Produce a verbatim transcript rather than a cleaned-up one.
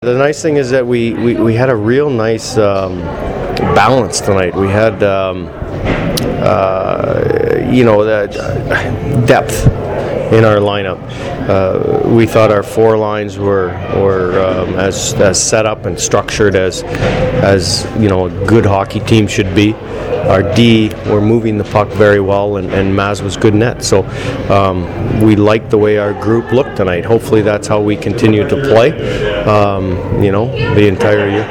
The nice thing is that we, we, we had a real nice um, balance tonight. We had, um, uh, you know, that depth in our lineup. Uh, we thought our four lines were were um, as as set up and structured as as you know a good hockey team should be. Our D were moving the puck very well, and, and Maz was good net. So um, we liked the way our group looked tonight. Hopefully that's how we continue to play, um, you know, the entire year.